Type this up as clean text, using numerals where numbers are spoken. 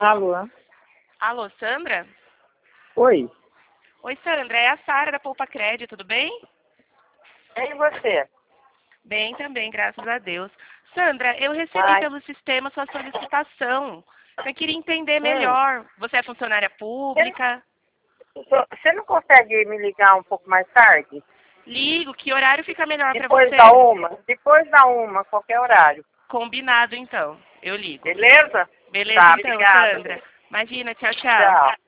Alô? Alô, Sandra? Oi. Oi, Sandra, é a Sara da Poupa Crédito, tudo bem? E você? Bem também, graças a Deus. Sandra, eu recebi Ai. pelo sistema sua solicitação. Eu queria entender Hum. melhor. Você é funcionária pública? Você não consegue me ligar um pouco mais tarde? Ligo, que horário fica melhor para Depois você? da uma? Depois da uma, qualquer horário. Combinado, então. Eu ligo. Beleza? Beleza, Tá, então, obrigada. Sandra. Imagina, tchau, tchau. Tchau.